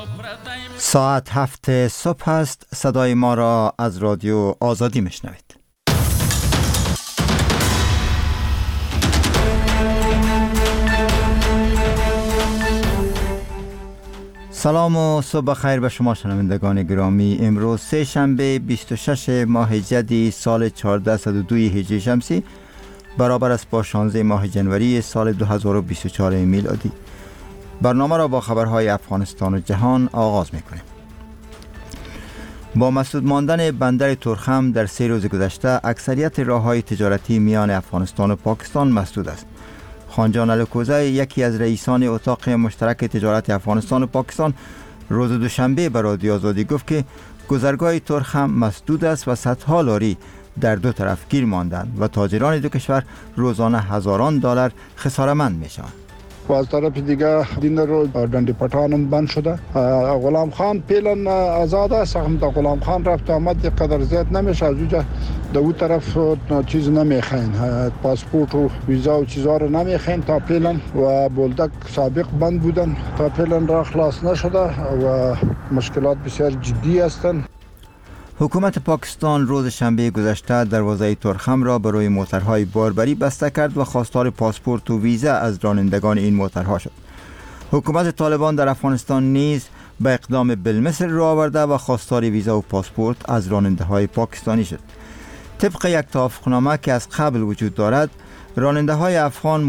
ساعت 7 صبح است. صدای ما را از رادیو آزادی میشنوید. سلام و صبح خیر به شما شنوندگان گرامی. امروز سه شنبه 26 ماه جدی سال 1402 هجری شمسی برابر است با 16 ماه جنوری سال 2024 میلادی. برنامه را با خبرهای افغانستان و جهان آغاز میکنیم. با مسدود ماندن بندر تورخم در 3 روز گذشته اکثریت راههای تجارتی میان افغانستان و پاکستان مسدود است. خانجان الکوزی، یکی از رئیسان اتاق مشترک تجارت افغانستان و پاکستان، روز دوشنبه به رادیو آزادی گفت که گذرگاه تورخم مسدود است و صدها لاری در دو طرف گیر ماندند و تاجران دو کشور روزانه هزاران دلار خساره‌مند میشوند. و از طرف دیگه دین رو ډنډ پټانم بند شده. غلام خان پیلن آزاد است، هم تا غلام خان رفت آمد قدر زیاد نمیشه. از اونجا دو اون طرف چیز نمیخواین، پاسپورت و ویزا و چیزا رو نمیخواین تا پیلن، و بولدک سابق بند بودن تا پیلن را خلاص نشده و مشکلات بسیار جدی هستند. حکومت پاکستان روز شنبه گذشته دروازه تورخم را برای موترهای باربری بسته کرد و خواستار پاسپورت و ویزا از رانندگان این موترها شد. حکومت طالبان در افغانستان نیز به اقدام بالمثل رو آورده و خواستار ویزا و پاسپورت از راننده پاکستانی شد. طبق یک توافقنامه که از قبل وجود دارد، راننده های افغان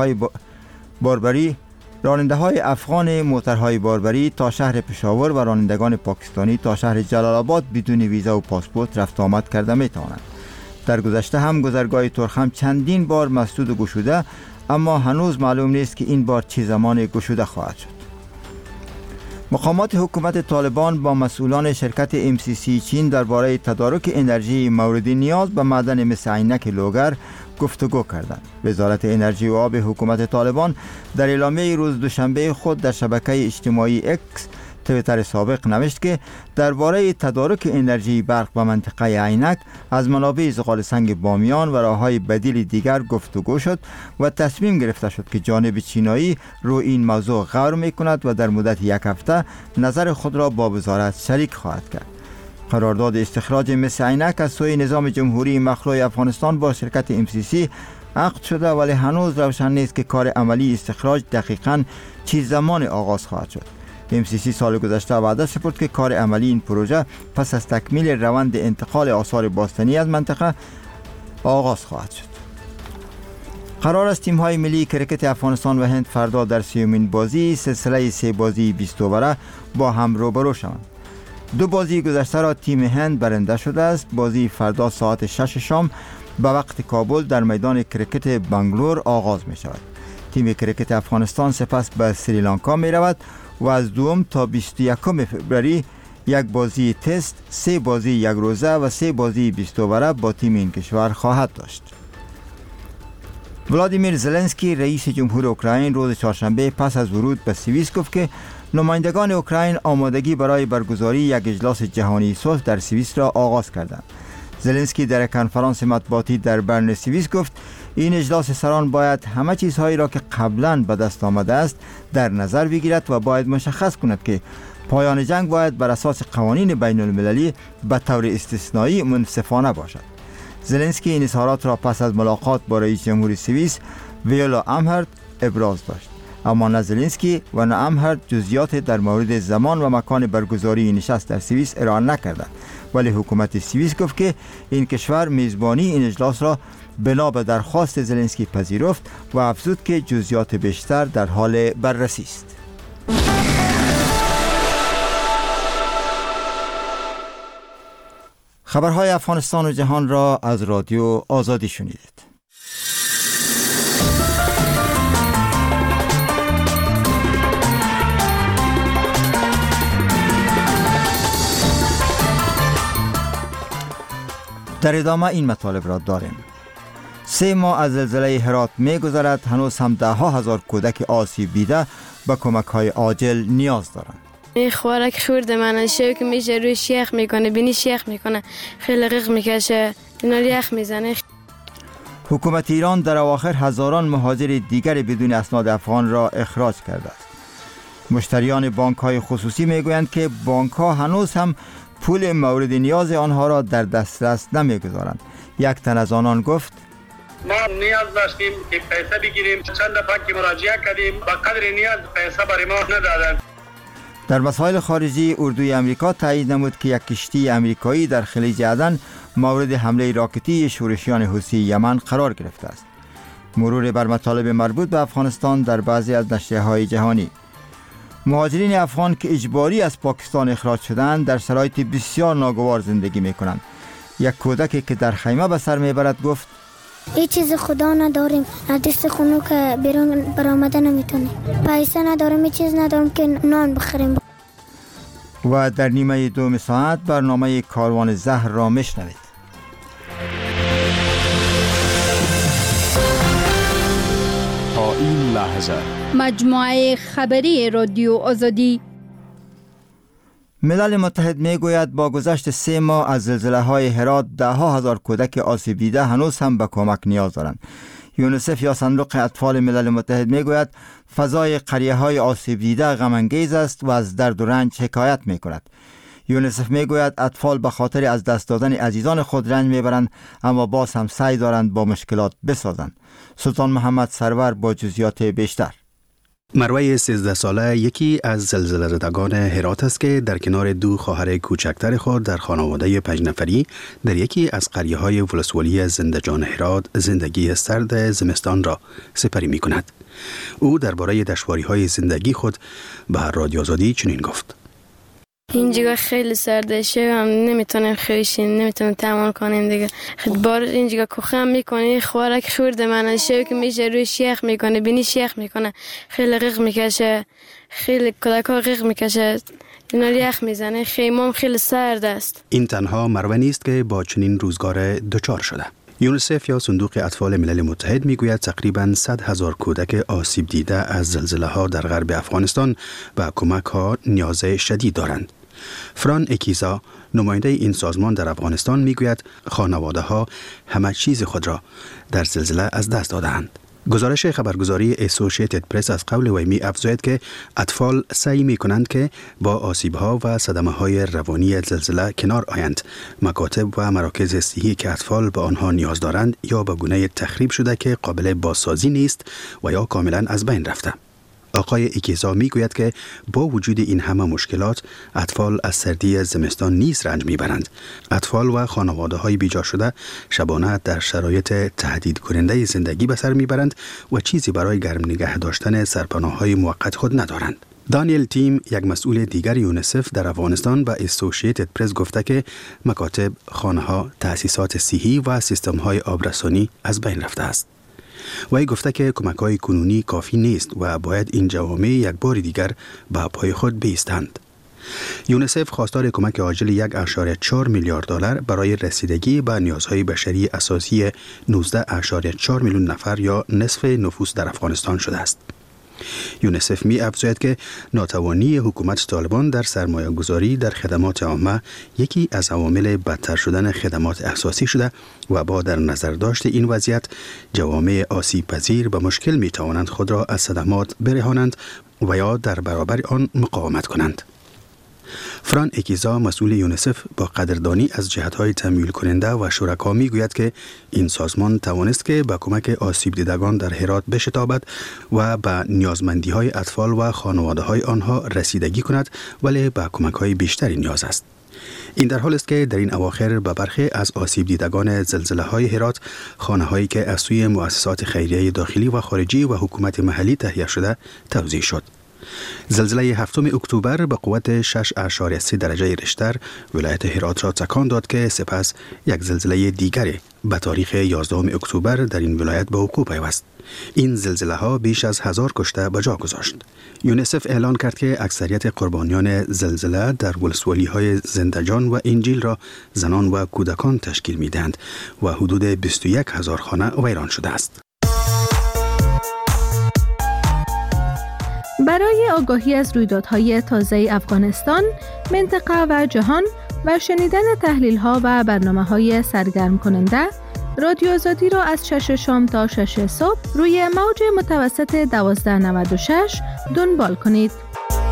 موترهای باربری تا شهر پشاور و رانندگان پاکستانی تا شهر جلال آباد بدون ویزا و پاسپورت رفت آمد کرده می توانند. در گذشته هم گذرگاه تورخم چندین بار مسدود و گشوده، اما هنوز معلوم نیست که این بار چه زمان گشوده خواهد شد. مقامات حکومت طالبان با مسئولان شرکت MCC چین درباره تدارک انرژی مورد نیاز به معدن مثل عینک لوگر گفتگو کردند. وزارت انرژی و آب حکومت طالبان در اعلامیه روز دوشنبه خود در شبکه اجتماعی اکس تویتر سابق نوشت که درباره تدارک انرژی برق به منطقه عینک از منابع زغال سنگ بامیان و راههای بدیل دیگر گفتگو شد و تصمیم گرفته شد که جانب چینایی رو این موضوع غور می‌کند و در مدت یک هفته نظر خود را با وزارت شریک خواهد کرد. قرارداد استخراج مس عینک از سوی نظام جمهوری مخلوع افغانستان با شرکت MCC عقد شده، ولی هنوز روشن نیست که کار عملی استخراج دقیقاً چه زمان آغاز خواهد شد. MCC سال گذشته وعده سپرد که کار عملی این پروژه پس از تکمیل روند انتقال آثار باستانی از منطقه آغاز خواهد شد. قرار است تیم‌های ملی کرکت افغانستان و هند فردا در 30مین بازی سلسله 3 بازی 20 اووره با هم روبرو شوند. 2 بازی گذشته را تیم هند برنده شده است. بازی فردا ساعت 6 شام به وقت کابل در میدان کرکت بنگلور آغاز می شود. تیم کرکت افغانستان سپس به سریلانکا می رود و از 2 تا 21 فوریه یک بازی تست، 3 بازی یک روزه و 3 بازی 20 اووره با تیم این کشور خواهد داشت. ولادیمیر زلنسکی رئیس جمهور اوکراین روز چهارشنبه پس از ورود به سوئیس گفت که نمایندگان اوکراین آمادگی برای برگزاری یک اجلاس جهانی صلح در سوئیس را آغاز کردند. زلنسکی در کنفرانس مطبوعاتی در برن سوئیس گفت این اجلاس سران باید همه چیزهایی را که قبلا به دست آمده است در نظر بگیرد و باید مشخص کند که پایان جنگ باید بر اساس قوانین بین المللی به طور استثنایی منصفانه باشد. زلنسکی این اظهارات را پس از ملاقات با رئیس جمهور سوئیس ویولا امهرت ابراز داشت، اما نه زلنسکی و نه امهرت جزئیات در مورد زمان و مکان برگزاری نشست در سوئیس ارائه نکردند، ولی حکومت سوئیس گفت که این کشور میزبانی این اجلاس را بنا به درخواست زلنسکی پذیرفت و افزود که جزئیات بیشتر در حال بررسی است. خبرهای افغانستان و جهان را از رادیو آزادی شنیدید. در ادامه این مطالب را داریم. 3 ماه از زلزله هرات می گذرد، هنوز هم 10,000 کودک آسیب دیده به کمک های عاجل نیاز دارند. این خوارک خورده من شو که میشه روی شیخ میکنه، بینی شیخ میکنه، خیلی غیق میکشه، اینا یخ میزنه. حکومت ایران در اواخر هزاران مهاجر دیگر بدون اسناد افغان را اخراج کرده است. مشتریان بانک‌های خصوصی میگویند که بانک‌ها هنوز هم پول مورد نیاز آنها را در دسترس نمیگذارند. یک تن از آنان گفت: ما نیاز داشتیم که پیسه بگیریم، چند دفعه که مراجعه کردیم با قدر نیاز پیسه برای ما ندادند. در مسائل خارجی، اردوی امریکا تایید نمود که یک کشتی امریکایی در خلیج عدن مورد حمله راکتی شورشیان حوثی یمن قرار گرفته است. مرور بر مطالب مربوط به افغانستان در بعضی از نشریه‌های جهانی. مهاجرین افغان که اجباری از پاکستان اخراج شدند در شرایط بسیار ناگوار زندگی می‌کنند. یک کودکی که در خیمه به سر میبرد گفت: هیچ چیز خدا نداریم، از دست خونو که بیرون برآمده نمیتونیم، پیسه نداریم، هیچ چیز نداریم که نان بخوریم. و در نیمه دوم ساعت برنامه کاروان زهر را میشنوید. تا این لحظه مجموعه خبری رادیو آزادی. ملل متحد میگوید با گذشت 3 ماه از زلزله‌های هرات 10,000 کودک آسیب دیده هنوز هم به کمک نیاز دارند. یونیسف یا صندوق اطفال ملل متحد میگوید فضای قریه‌های آسیب دیده غم انگیز است و از درد و رنج حکایت میکند. یونیسف میگوید اطفال به خاطر از دست دادن عزیزان خود رنج میبرند، اما باز هم سعی دارند با مشکلات بسازند. سلطان محمد سرور با جزئیات بیشتر. مروه 13 ساله یکی از زلزله زدگان هرات است که در کنار 2 خواهر کوچکتر خود در خانواده 5 نفری در یکی از قریه‌های ولسوالی زندجان هرات زندگی سرد زمستان را سپری می کند. او درباره دشواری‌های زندگی خود به رادیو آزادی چنین گفت: اینجا خیلی سرده شدم، نمیتونم خویشیم، نمیتونم تحمل کنیم دیگه. بار اینجا کوخم میکنه، خوارک خورده من شو که میشه روی شیخ میکنه، بینی شیخ میکنه، خیلی غیق میکشه، خیلی کودکا غیق میکشه، اینا یخ میزنه، خیمم خیلی سرد است. این تنها مروه نیست که با چنین روزگار دچار شده. یونیسف یا صندوق اطفال ملل متحد میگوید تقریباً 100,000 کودک آسیب دیده از زلزله‌ها در غرب افغانستان و کمک‌ها نیاز شدید دارند. فران اکیزا نماینده این سازمان در افغانستان میگوید خانواده‌ها همه چیز خود را در زلزله از دست دادند. گزارش خبرگزاری اسوسییتد پرس از قول وی می افزاید که اطفال سعی می کنند که با آسیب‌ها و صدمه‌های روانی زلزله کنار آیند. مکاتب و مراکز صحی که اطفال به آنها نیاز دارند یا به گونه تخریب شده که قابل بازسازی نیست و یا کاملا از بین رفته. آقای اکیزا می گوید که با وجود این همه مشکلات اطفال از سردی زمستان نیز رنج می برند. اطفال و خانواده های بیجا شده شبانه در شرایط تهدید کننده زندگی به سر می برند و چیزی برای گرم نگه داشتن سرپناه های موقت خود ندارند. دانیل تیم، یک مسئول دیگر یونیسف در افغانستان به اسوسییتد پرس گفته که مکاتب، خانه‌ها، تأسیسات صحی و سیستم‌های آبرسانی از بین رفته است. وی گفته که کمک‌های کنونی کافی نیست و باید این جوامع یک بار دیگر به پای خود بایستند. یونیسف خواستار کمک عاجل 1.4 میلیارد دلار برای رسیدگی به نیازهای بشری اساسی 19.4 میلیون نفر یا نصف نفوس در افغانستان شده است. یونیسف می افزاید که ناتوانی حکومت طالبان در سرمایه گذاری در خدمات عامه یکی از عوامل بدتر شدن خدمات اساسی شده و با در نظر داشت این وضعیت جوامع آسیب پذیر به مشکل می توانند خود را از صدمات برهانند و یا در برابر آن مقاومت کنند. فران اکیزا مسئول یونیسف با قدردانی از جهت‌های تمویل کننده و شرکا می‌گوید که این سازمان توانست که با کمک آسیب دیدگان در هرات بشتابد و به نیازمندی‌های اطفال و خانواده‌های آنها رسیدگی کند، ولی به کمک‌های بیشتری نیاز است. این در حال است که در این اواخر به برخی از آسیب دیدگان زلزله‌های هرات خانه‌هایی که از سوی مؤسسات خیریه داخلی و خارجی و حکومت محلی تهیه شده توزیع شد. زلزله 7 اکتبر به قوت 6.3 درجه ریشتر ولایت هرات را تکان داد که سپس یک زلزله دیگری به تاریخ 11 اکتبر در این ولایت به وقوع پیوست. این زلزله ها بیش از 1000 کشته به جا گذاشت. یونیسف اعلان کرد که اکثریت قربانیان زلزله در ولسوالی های زندجان و انجیل را زنان و کودکان تشکیل می دهند و حدود 21,000 خانه ویران شده است. برای آگاهی از رویدادهای تازه افغانستان، منطقه و جهان و شنیدن تحلیل‌ها و برنامه‌های سرگرم کننده، رادیو آزادی را از 6 شام تا 6 صبح روی موج متوسط 1296 دنبال کنید.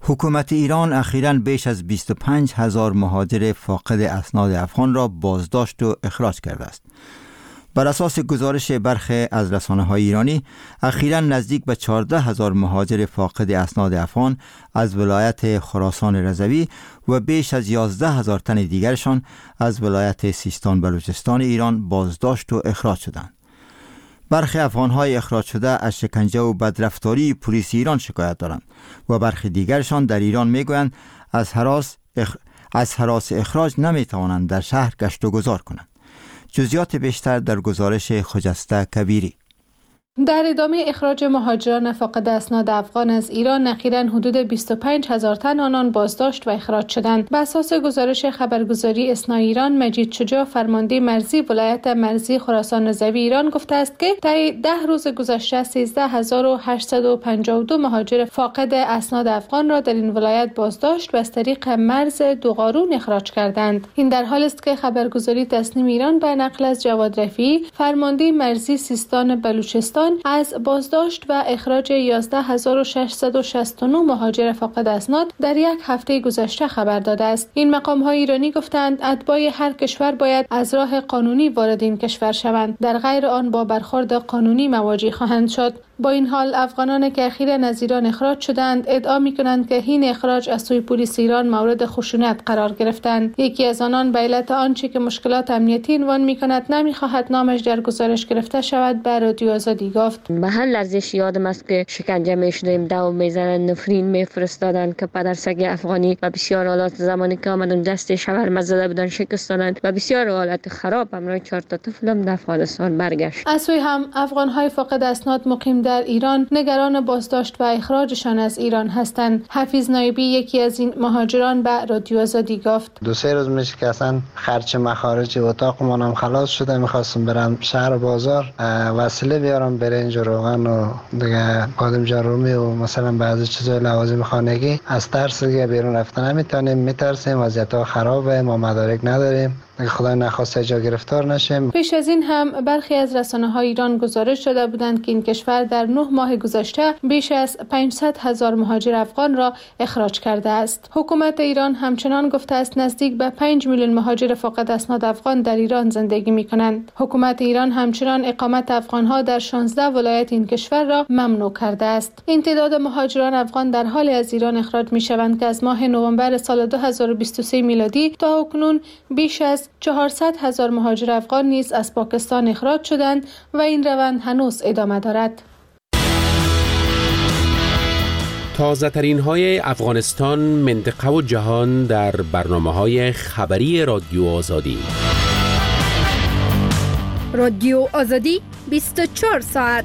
حکومت ایران اخیراً بیش از 25,000 مهاجر فاقد اسناد افغان را بازداشت و اخراج کرده است. بر اساس گزارش برخی از رسانه‌های ایرانی، اخیراً نزدیک به 14,000 مهاجر فاقد اسناد افغان از ولایت خراسان رضوی و بیش از 11,000 تن دیگرشان از ولایت سیستان بلوچستان ایران بازداشت و اخراج شدند. برخی افغان‌های اخراج شده از شکنجه و بدرفتاری پلیس ایران شکایت دارند و برخی دیگرشان در ایران میگویند از هراس اخراج نمیتوانند در شهر گشت و گذار کنند. جزئیات بیشتر در گزارش خجسته کبیری. در ادامه اخراج مهاجران فاقد اسناد افغان از ایران، اخیراً حدود 25,000 تن آنان بازداشت و اخراج شدند. بر اساس گزارش خبرگزاری اسنا ایران، مجید شجاع، فرمانده مرزی ولایت مرزی خراسان رضوی ایران گفته است که طی 10 روز گذشته 13,852 مهاجر فاقد اسناد افغان را در این ولایت بازداشت و از طریق مرز دوقارون اخراج کردند. این در حالی است که خبرگزاری تصنیم ایران به نقل از جواد رفیعی، فرمانده مرزی سیستان بلوچستان، از بازداشت و اخراج 11,669 مهاجر فاقد اسناد در یک هفته گذشته خبر داده است. این مقام‌های ایرانی گفتند اتباع هر کشور باید از راه قانونی وارد این کشور شوند، در غیر آن با برخورد قانونی مواجه خواهند شد. با این حال افغانان که اخیراً از ایران اخراج شدند ادعا می‌کنند که این اخراج از سوی پلیس ایران مورد خشونت قرار گرفتند. یکی از آنان به علت آنچه که مشکلات امنیتی عنوان می‌کند نمی‌خواهد نامش در گزارش گرفته شود به رادیو آزادی گفت. به هر لحظه یادم است که شکنجه می‌شدیم، داو می‌زدن، نفرین می‌فرستادن که پدرسگ افغانی و بسیار حالات زمانی که آمدن دست شاورما زده بودن شکستانند و بسیار حالت خراب. همراه 4 تا طفلم در افغانستان برگشت. از سوی هم افغان‌های فاقد اسناد مقیم در ایران نگران بازداشت و اخراجشان از ایران هستند. حفیظ نایبی، یکی از این مهاجران، به رادیو آزادی گفت 2-3 روز میشه که اصلا خرچ مخارج اتاق منم خلاص شده، میخواستم برم شهر بازار وسیله بیارم، برنج و روغن و دیگه بادم جارومی و مثلا بعضی چیزای لوازم خانگی. از ترس دیگه بیرون رفتن نمیتونیم، میترسیم، وضعیت خرابه، ما مدارک نداریم، خدا نخواسته جا گرفتار نشیم. پیش از این هم برخی از رسانه‌های ایران گزارش داده بودند که این کشور در 9 ماه گذشته بیش از 500,000 مهاجر افغان را اخراج کرده است. حکومت ایران همچنان گفته است نزدیک به 5 میلیون مهاجر فاقد اسناد افغان در ایران زندگی می‌کنند. حکومت ایران همچنان اقامت افغان‌ها در 16 ولایت این کشور را ممنوع کرده است. این تعداد مهاجران افغان در حال از ایران اخراج می‌شوند که از ماه نوامبر سال 2023 میلادی تا اکنون بیش از 400,000 مهاجر افغان نیز از پاکستان اخراج شدند و این روند هنوز ادامه دارد. تازه ترین های افغانستان، منطقه و جهان در برنامه‌های خبری رادیو آزادی. رادیو آزادی 24 ساعت.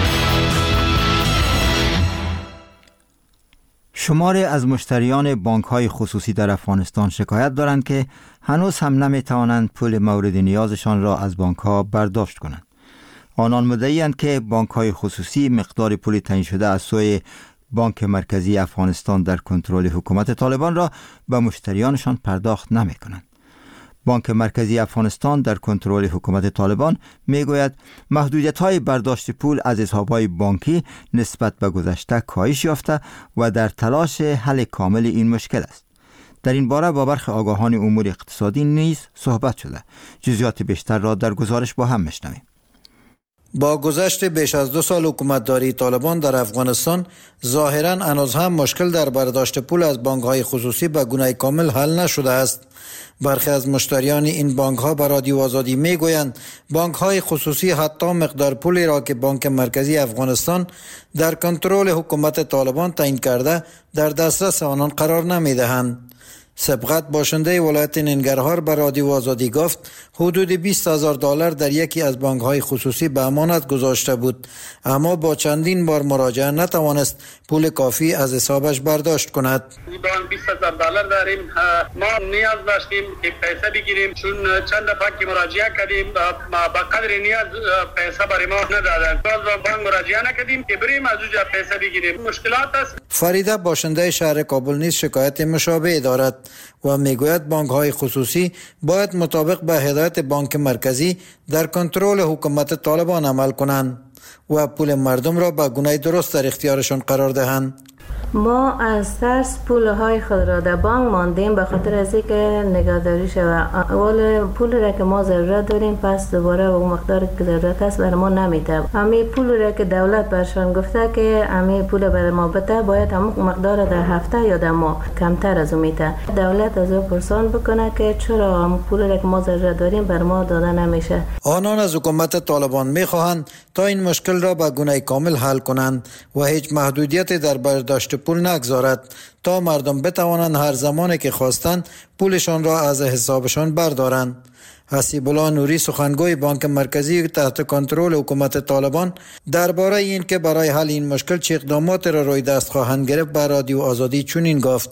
شماری از مشتریان بانک‌های خصوصی در افغانستان شکایت دارند که هنوز هم نمی‌توانند پول مورد نیازشان را از بانک‌ها برداشت کنند. آنان مدعی‌اند که بانک‌های خصوصی مقدار پول تعیین شده از سوی بانک مرکزی افغانستان در کنترل حکومت طالبان را به مشتریانشان پرداخت نمی‌کنند. بانک مرکزی افغانستان در کنترل حکومت طالبان میگوید محدودیت‌های برداشت پول از حساب‌های بانکی نسبت به گذشته کاهش یافته و در تلاش حل کامل این مشکل است. در این باره با برخی آگاهان امور اقتصادی نیز صحبت شده. جزئیات بیشتر را در گزارش با هم میشنویم. با گذشت بیش از 2 سال حکومتداری طالبان در افغانستان، ظاهراً هنوز هم مشکل در برداشت پول از بانک‌های خصوصی به گونه کامل حل نشده است. برخی از مشتریان این بانک‌ها به رادیو آزادی می‌گویند بانک‌های خصوصی حتی مقدار پولی را که بانک مرکزی افغانستان در کنترل حکومت طالبان تعیین کرده در دسترس آنان قرار نمی‌دهند. سبقت باشنده ولایت ننگرهار به رادیو آزادی گفت حدود $20,000 در یکی از بانک‌های خصوصی به امانت گذاشته بود، اما با چندین بار مراجعه نتوانست پول کافی از حسابش برداشت کند. بانک $20,000 داریم، ما نیاز داشتیم که پیسه بگیریم، چون چند دفعه که مراجعه کردیم با قدر نیاز پیسه برای ما ندادن. باز بانک مراجعه نکردیم که بریم از اونجا پیسه بگیریم. مشکلات است. فریده باشنده شهر کابل نیز شکایت مشابه دارد و میگوید بانک‌های خصوصی باید مطابق به هدایت بانک مرکزی در کنترل حکومت طالبان عمل کنند و پول مردم را به گونه درست در اختیارشان قرار دهند. ما از ترس پولهای خود را در بانک ماندیم به خاطر از اینکه نگهداری شود. اول پول را که ما ضرورت داریم پس دوباره اون مقدار که ضرورت است برای ما نمیده. همین پول را که دولت برشان گفته که همین پول برای ما بده باید همون مقدار در هفته یا در ماه کمتر از اون میده. دولت از او پرسان بکنه که چرا همون پول را که ما ضرورت داریم برای ما داده نمیشه. آنان از حکومت طالبان میخواهند تا این مشکل را به گونه کامل حل کنند و هیچ محدودیتی در برداشت پول نگذارد تا مردم بتوانند هر زمانی که خواستند پولشان را از حسابشان بردارند. حسیب الله نوری سخنگوی بانک مرکزی تحت کنترل حکومت طالبان درباره این که برای حل این مشکل چه اقدامات را روی دست خواهند گرفت به رادیو آزادی چنین گفت: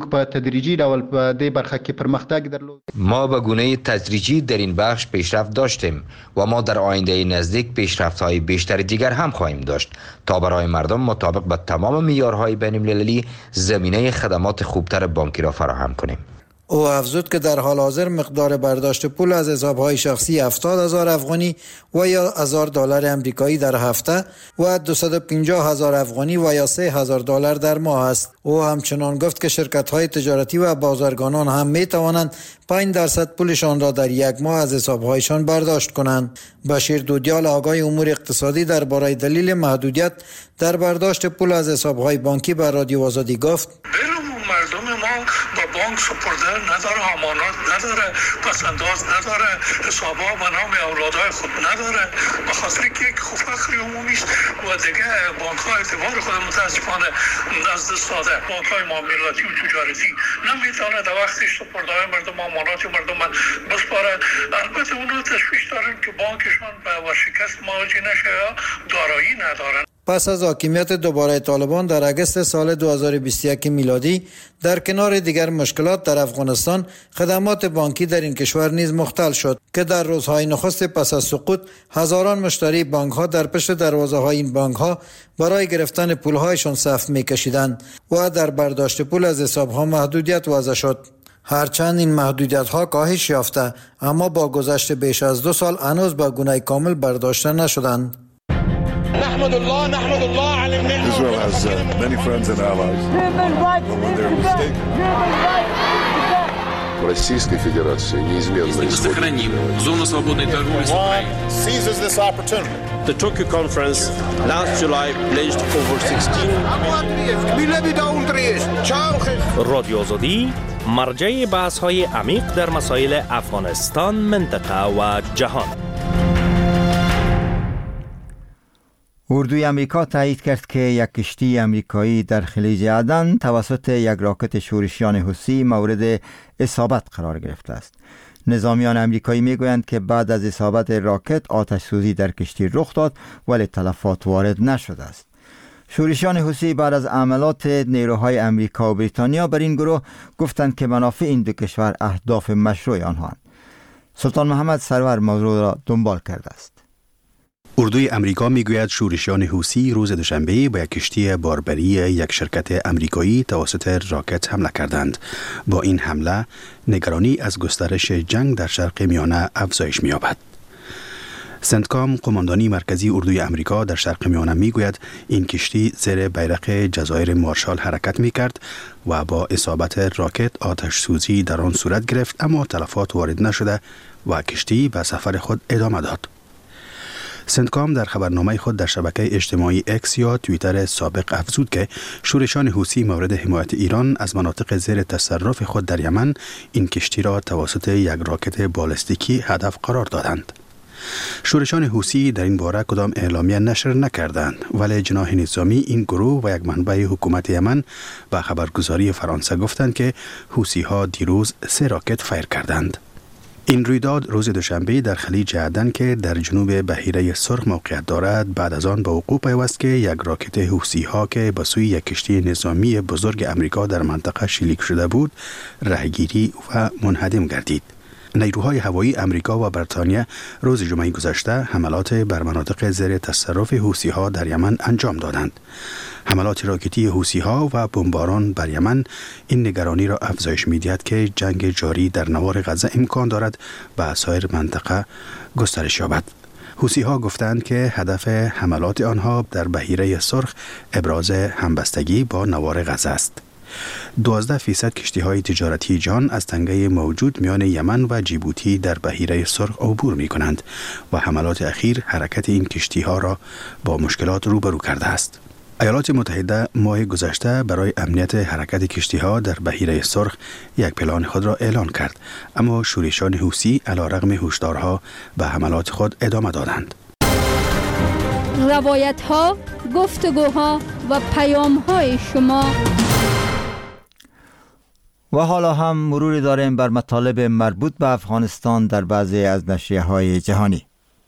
ما به گونه تدریجی در این بخش پیشرفت داشتیم و ما در آینده نزدیک پیشرفت‌های بیشتر دیگر هم خواهیم داشت تا برای مردم مطابق با تمام معیارهای بین‌المللی زمینه خدمات خوبتر بانکی را فراهم کنیم. او افزود که در حال حاضر مقدار برداشت پول از حساب‌های شخصی 70,000 افغانی و یا $1,000 امریکایی در هفته و 250,000 افغانی و یا $3,000 در ماه است. او همچنان گفت که شرکت‌های تجارتی و بازرگانان هم می‌توانند 5% پولشان را در یک ماه از حساب‌هایشان برداشت کنند. بشیر دودیال آقای امور اقتصادی درباره دلیل محدودیت در برداشت پول از حساب‌های بانکی به رادیو آزادی گفت: مردم ما با بانک سپرده نداره، امانات نداره، پسنداز نداره، حسابا به نام اولادهای خود نداره، به خاطر که یک فقر عمومی است و دیگه بانک ها اعتبار خود متاسفانه از دست داده. بانک های معاملاتی و تجارتی نمیتونه در وقتش سپرده های مردم امانات مردم بسپاره. البته اونا تشویش دارن که بانکشان به شکست مواجه نشه یا دارایی ندارن. پس از حاکمیت دوباره طالبان در اگست سال 2021 میلادی در کنار دیگر مشکلات در افغانستان خدمات بانکی در این کشور نیز مختل شد که در روزهای نخست پس از سقوط هزاران مشتری بانک ها در پشت دروازه های این بانک ها برای گرفتن پول هایشان صف میکشیدند و در برداشت پول از حساب ها محدودیت وضع شد. هرچند این محدودیت ها کاهش یافته اما با گذشت بیش از 2 سال هنوز به گونه کامل برداشته نشدند. نحمد الله على النعمة. Israel has many friends and allies. But when they're mistaken. Российской Федерации неизменно сохраним зону свободной торговли с Украиной. Seizes this opportunity. The Tokyo conference last July pledged over 16 رادیو آزادی مرجع بحث‌های عمیق در مسائل افغانستان، منطقه و جهان. اردوی امریکا تایید کرد که یک کشتی امریکایی در خلیج عدن توسط یک راکت شورشیان حوثی مورد اصابت قرار گرفته است. نظامیان امریکایی میگویند که بعد از اصابت راکت آتش سوزی در کشتی رخ داد ولی تلفات وارد نشده است. شورشیان حوثی بعد از عملات نیروهای امریکا و بریتانیا بر این گروه گفتند که منافع این دو کشور اهداف مشروع آنهاند. سلطان محمد سرور موضوع را دنبال کرده است. اردوی امریکا میگوید شورشیان حوثی روز دوشنبه با یک کشتی باربری یک شرکت امریکایی توسط راکت حمله کردند. با این حمله نگرانی از گسترش جنگ در شرق میانه افزایش می‌یابد. سنتکام قماندانی مرکزی اردوی امریکا در شرق میانه میگوید این کشتی زیر بیرق جزایر مارشال حرکت میکرد و با اصابت راکت آتش سوزی در آن صورت گرفت اما تلفات وارد نشده و کشتی به سفر خود ادامه داد. سنتکام در خبرنامه خود در شبکه اجتماعی اکس یا توییتر سابق افزود که شورشیان حوثی مورد حمایت ایران از مناطق زیر تصرف خود در یمن این کشتی را توسط یک راکت بالستیکی هدف قرار دادند. شورشیان حوثی در این باره کدام اعلامیه نشر نکردند ولی جناح نظامی این گروه و یک منبع حکومت یمن به خبرگزاری فرانسه گفتند که حوثی ها دیروز 3 راکت فایر کردند. این رویداد روز دوشنبه در خلیج عدن که در جنوب بحیره سرخ موقعیت دارد بعد از آن به وقوع پیوست که یک راکت حوثی ها که به سوی یک کشتی نظامی بزرگ امریکا در منطقه شلیک شده بود راهگیری و منهدم گردید. نیروهای هوایی امریکا و بریتانیا روز جمعه گذشته حملات بر مناطق زیر تصرف حوثی ها در یمن انجام دادند. حملات راکتی حوثی ها و بمباران بر یمن این نگرانی را افزایش می‌دهد که جنگ جاری در نوار غزه امکان دارد به سایر منطقه گسترش یابد. حوثی‌ها گفتند که هدف حملات آنها در بحیره سرخ ابراز همبستگی با نوار غزه است. 12% کشتی‌های تجارتی جهان از تنگه موجود میان یمن و جیبوتی در بحیره سرخ عبور می‌کنند و حملات اخیر حرکت این کشتی‌ها را با مشکلات روبرو کرده است. ایالات متحده ماه گذشته برای امنیت حرکت کشتی‌ها در بحیره سرخ یک پلان خود را اعلان کرد، اما شورشیان حوثی علیرغم هشدارها به حملات خود ادامه دادند. روایت‌ها، گفتگوها و پیام‌های شما. و حالا هم مروری داریم بر مطالب مربوط به افغانستان در بعضی از نشریه‌های جهانی.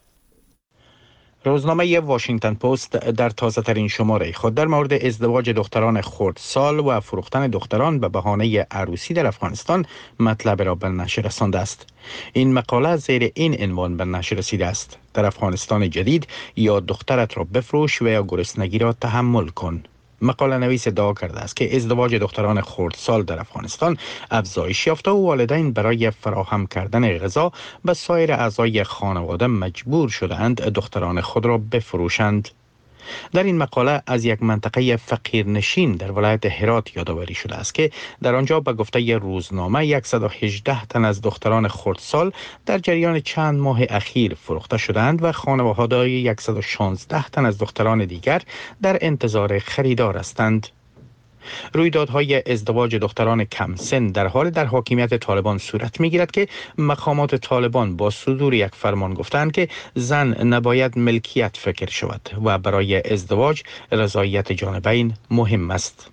روزنامه واشنگتن پست در تازه ترین شماره خود در مورد ازدواج دختران خردسال و فروختن دختران به بهانه عروسی در افغانستان مطلب را به نشر رسانده است. این مقاله زیر این عنوان به نشر رسیده است: در افغانستان جدید یا دخترت را بفروش و یا گرسنگی را تحمل کن. مقاله نویس ادعا کرده است که ازدواج دختران خردسال در افغانستان افزایش یافته و والدین برای فراهم کردن غذا به سایر اعضای خانواده مجبور شدند دختران خود را بفروشند. در این مقاله از یک منطقه فقیرنشین در ولایت هرات یادآوری شده است که در آنجا به گفته روزنامه 118 تن از دختران خردسال در جریان چند ماه اخیر فروخته شدند و خانواده‌های 116 تن از دختران دیگر در انتظار خریدار هستند. رویدادهای ازدواج دختران کم سن در حال در حاکمیت طالبان صورت می‌گیرد که مقامات طالبان با صدور یک فرمان گفتند که زن نباید ملکیت فکر شود و برای ازدواج رضایت جانبین مهم است.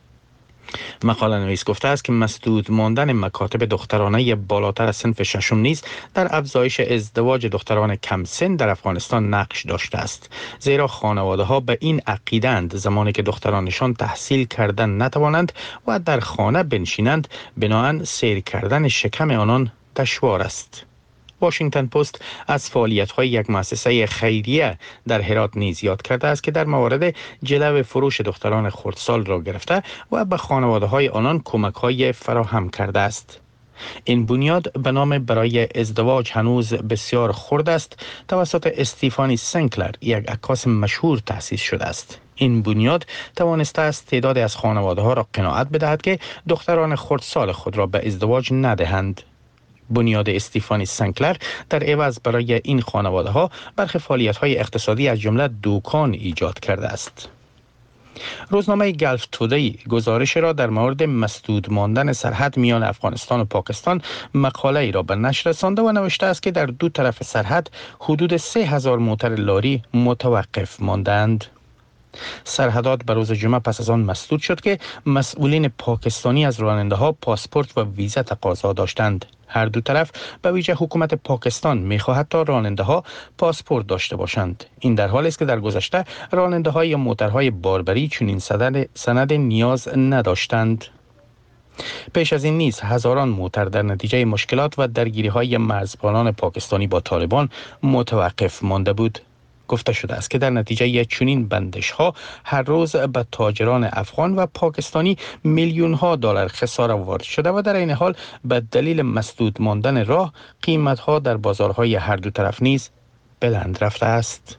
مقاله نویس گفته است که مسدود ماندن مکاتب دخترانه بالاتر از صنف ششم نیز در افزایش ازدواج دختران کم سن در افغانستان نقش داشته است، زیرا خانواده ها به این عقیدند زمانی که دخترانشان تحصیل کردن نتوانند و در خانه بنشینند بناهن سیر کردن شکم آنان دشوار است. واشنگتن پست از فعالیت‌های یک مؤسسه خیریه در هرات نیز یاد کرده است که در موارد جلب فروش دختران خردسال را گرفته و به خانواده‌های آنان کمک‌های فراهم کرده است. این بنیاد به نام برای ازدواج هنوز بسیار خرد است توسط استیفانی سنکلر، یک عکاس مشهور تأسیس شده است. این بنیاد توانسته است تعدادی از خانواده‌ها را قناعت بدهد که دختران خردسال خود را به ازدواج ندهند. بنیاد استیفانی سنکلر در عوض برای این خانواده ها برخی فعالیت های اقتصادی از جمله دکان ایجاد کرده است. روزنامه گلف تودی گزارش را در مورد مسدود ماندن سرحد میان افغانستان و پاکستان مقاله ای را به نشر رسانده و نوشته است که در دو طرف سرحد حدود 3000 موتر لاری متوقف ماندند. سرحدات به روز جمعه پس از آن مسدود شد که مسئولین پاکستانی از راننده ها پاسپورت و ویزا تقاضا داشتند. هر دو طرف به ویژه حکومت پاکستان می‌خواهد تا راننده ها پاسپورت داشته باشند. این در حالی است که در گذشته راننده های موترهای باربری چنین سند نیاز نداشتند. پیش از این نیز هزاران موتر در نتیجه مشکلات و درگیری‌های مرزبانان پاکستانی با طالبان متوقف مانده بود. گفته شده است که در نتیجه چنین بندش ها هر روز به تاجران افغان و پاکستانی میلیون ها دلار خساره وارد شده و در این حال به دلیل مسدود ماندن راه قیمت ها در بازارهای هر دو طرف نیز بلند رفته است.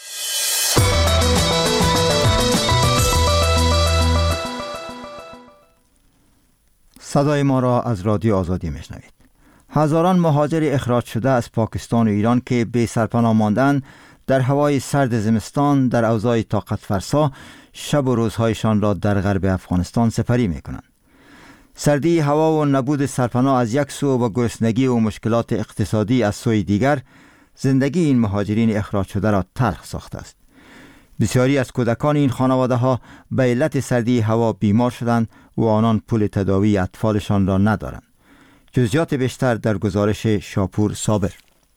صدای ما را از رادیو آزادی میشنوید. هزاران مهاجر اخراج شده از پاکستان و ایران که بی سرپناه ماندند در هوای سرد زمستان در اوضاع طاقت فرسا شب و روزهایشان را در غرب افغانستان سپری می کنند. سردی هوا و نبود سرپناه از یک سو و گرسنگی و مشکلات اقتصادی از سوی دیگر زندگی این مهاجرین اخراج شده را تلخ ساخته است. بسیاری از کودکان این خانواده ها به علت سردی هوا بیمار شدند و آنان پول تداوی اطفالشان را ندارند. جزئیات بیشتر در گزارش شاپور صابر.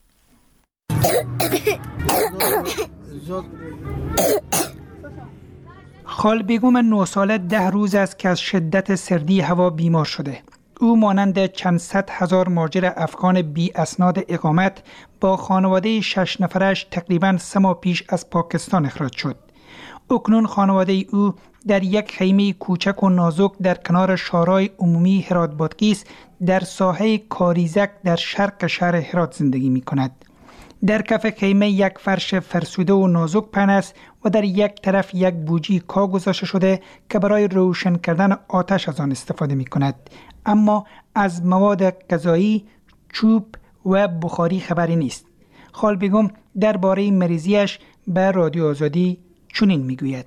خال بیگم 9 ساله 10 روز است که از شدت سردی هوا بیمار شده. او مانند چند صد هزار مهاجر افغان بی اسناد اقامت با خانواده 6 نفرش تقریباً 3 ماه پیش از پاکستان اخراج شد. اکنون خانواده او در یک خیمه کوچک و نازک در کنار شارع عمومی هرات بادغیس در ساحه کاریزک در شرق شهر هرات زندگی می کند. در کف خیمه یک فرش فرسوده و نازک پهن است و در یک طرف یک بوجی کاه گذاشته شده که برای روشن کردن آتش از آن استفاده می کند. اما از مواد غذایی، چوب و بخاری خبری نیست. خال بیگم درباره مریضیش به رادیو آزادی چنین میگوید: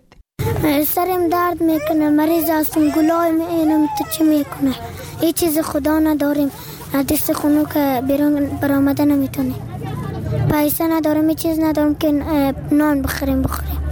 سرم درد میکنه، مریض هستم، گلای می‌اینم، تو چی میکنه؟ هیچ چیز خدا نداریم، دست خونو که بیرون برآمده نمیتونه. پیسه ندارم، هیچ چیز ندارم که نان بخوریم.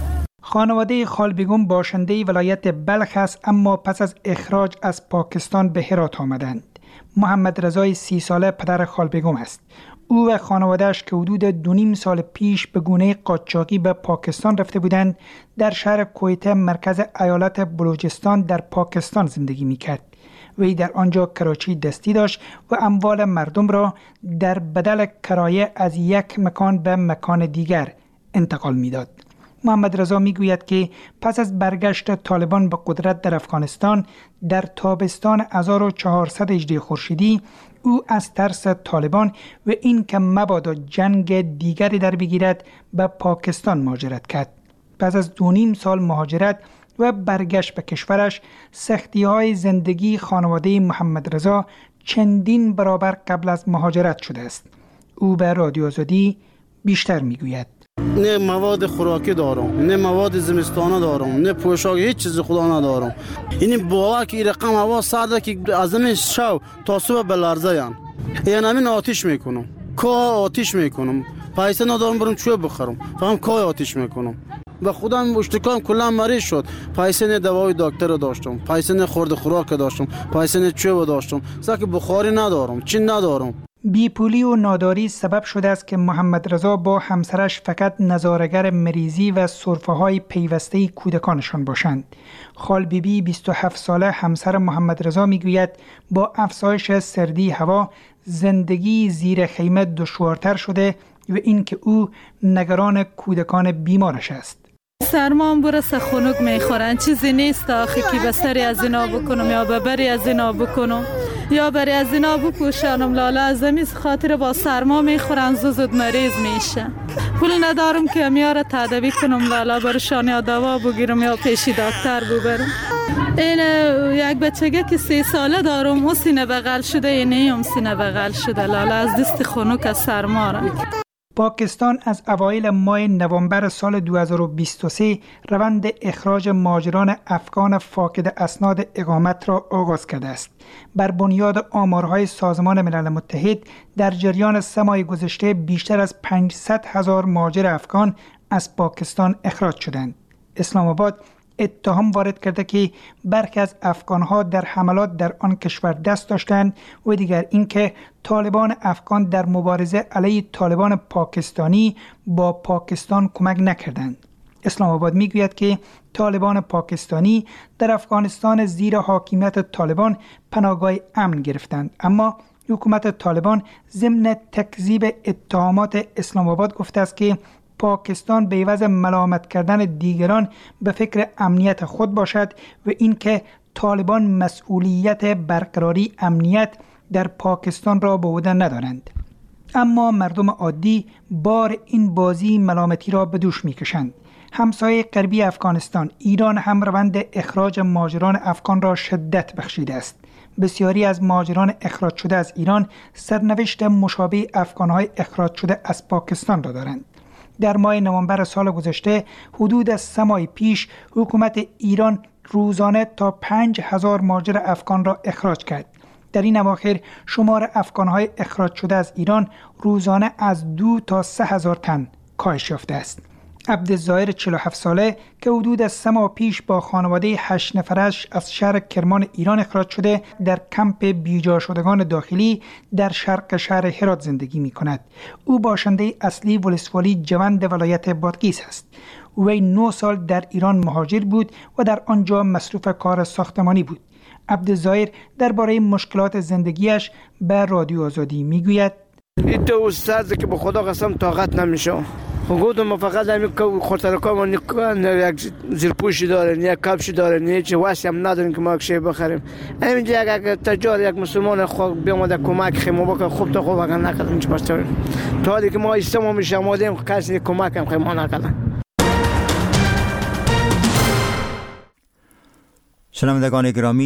خانواده خال بیگم باشنده ولایت بلخ است، اما پس از اخراج از پاکستان به هرات آمدند. محمد رضای 30 ساله پدر خال بیگم است. او و خانواده‌اش که حدود 2.5 سال پیش به گونه قاچاقی به پاکستان رفته بودند، در شهر کویته مرکز ایالت بلوچستان در پاکستان زندگی می‌کرد. وی در آنجا کراچی دستی داشت و اموال مردم را در بدل کرایه از یک مکان به مکان دیگر انتقال می‌داد. محمد رضا میگوید که پس از برگشت طالبان به قدرت در افغانستان در تابستان 1418 خورشیدی، او از ترس طالبان و این که مبادا جنگ دیگری در بگیرد به پاکستان مهاجرت کرد. پس از 2.5 سال مهاجرت و برگشت به کشورش، سختی‌های زندگی خانواده محمد رضا چندین برابر قبل از مهاجرت شده است. او به رادیو آزادی بیشتر میگوید: نه مواد خوراکی دارم، نه مواد زمستانه دارم، نه پوشاک، هیچ چیز خدا ندارم. این باور که این رقم هوا سرده که از این شو تا صبح بلرزه یان. یعنی همین آتیش میکنم، کاه آتیش میکنم، پیسه ندارم برم چوب بخرم، فقط کاه آتیش میکنم. و خودم اشتکام کلا مریض شد. پیسه نه دوای دکتر داشتم، پیسه نه خورد خوراک داشتم، پیسه نه چوب داشتم، زاک بخاری ندارم، چی ندارم. بیپولی و ناداری سبب شده است که محمد رضا با همسرش فقط نظاره‌گر مریضی و سرفه‌های پیوسته کودکانشان باشند. خال بیبی 27 ساله همسر محمد رضا میگوید با افزایش سردی هوا زندگی زیر خیمه دشوارتر شده و اینکه او نگران کودکان بیمارش است. سرمان برسه خنک میخورن، چیزی نیست آخه که بسری از اینا بکنم یا ببری از اینا بکنم یا بری از اینا بپوشانم. لاله از این خاطر با سرما میخورن، زود مریض میشه. پول ندارم که میاره تداوی کنم، لاله برشان یا دوا بگیرم یا پیشی دکتر ببرم. این یک بچگه که 3 ساله دارم، او سینه بغل شده، اینه سینه بغل شده. لاله از دست خنک از سرما را. پاکستان از اوایل ماه نوامبر سال 2023 روند اخراج مهاجران افغان فاقد اسناد اقامت را آغاز کرده است. بر بنیاد آمارهای سازمان ملل متحد در جریان 3 ماه گذشته بیشتر از 500,000 مهاجر افغان از پاکستان اخراج شدند. اسلام آباد اتهام وارد کرده که برخی از افغانها در حملات در آن کشور دست داشتند و دیگر اینکه طالبان افغان در مبارزه علیه طالبان پاکستانی با پاکستان کمک نکردند. اسلام آباد میگوید که طالبان پاکستانی در افغانستان زیر حاکمیت طالبان پناهگاه امن گرفتند، اما حکومت طالبان ضمن تکذیب اتهامات اسلام آباد گفته است که پاکستان به عوض ملامت کردن دیگران به فکر امنیت خود باشد و اینکه طالبان مسئولیت برقراری امنیت در پاکستان را به عهده ندارند. اما مردم عادی بار این بازی ملامتی را به دوش می‌کشند. همسایه غربی افغانستان ایران هم روند اخراج مهاجران افغان را شدت بخشیده است. بسیاری از مهاجران اخراج شده از ایران سرنوشت مشابه افغان‌های اخراج شده از پاکستان را دارند. در ماه نوامبر سال گذشته حدود از 3 ماه پیش حکومت ایران روزانه تا 5,000 مهاجر افغان را اخراج کرد. در این اواخر شمار افغان‌های اخراج شده از ایران روزانه از 2 تا 3,000 تن کاهش یافته است. عبدالظاهر 47 ساله که حدود از 3 ماه پیش با خانواده 8 نفرش از شهر کرمان ایران اخراج شده در کمپ بیجا شدگان داخلی در شرق شهر هرات زندگی می کند. او باشنده اصلی ولسوالی جوند ولایت بادغیس است. وی 9 سال در ایران مهاجر بود و در آنجا مصروف کار ساختمانی بود. عبدالظاهر درباره مشکلات زندگیش به رادیو آزادی میگوید: این تو استاد که به خدا قسم طاقت نمیشه. گفتم ما فقط همین خورترکا یک زیرپوشی دارن، یک کفشی دارن، هیچ واسه هم ندارن که ما یک شی بخریم. همینجا اگر تجار یک مسلمان خود بیامده کمک خیمو بکنه خوب تا خوب اگر نکردن چه پس تا حالی که ما استمو میشه آمادیم کسی کمک هم خیمو نکردن. شنوندگان گرامی